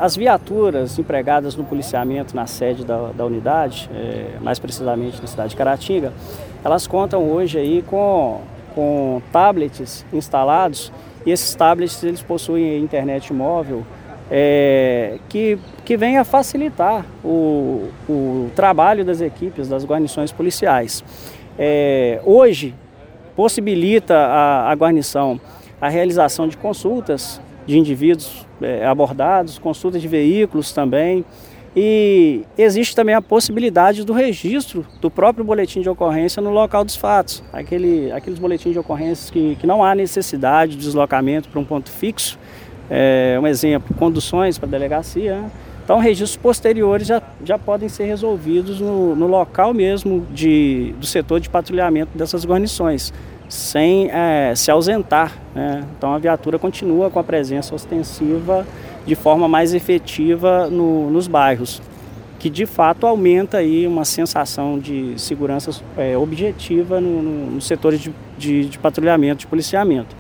As viaturas empregadas no policiamento na sede da unidade, mais precisamente na cidade de Caratinga, elas contam hoje aí com tablets instalados, e esses tablets eles possuem internet móvel que vem a facilitar o trabalho das equipes das guarnições policiais. Hoje possibilita a guarnição a realização de consultas de indivíduos abordados, consultas de veículos também, e existe também a possibilidade do registro do próprio boletim de ocorrência no local dos fatos. Aqueles boletins de ocorrências que não há necessidade de deslocamento para um ponto fixo, um exemplo, conduções para a delegacia, né? Então registros posteriores já podem ser resolvidos no local mesmo do setor de patrulhamento dessas guarnições, sem se ausentar, né? Então a viatura continua com a presença ostensiva de forma mais efetiva nos bairros, que de fato aumenta aí uma sensação de segurança objetiva no setor de patrulhamento, de policiamento.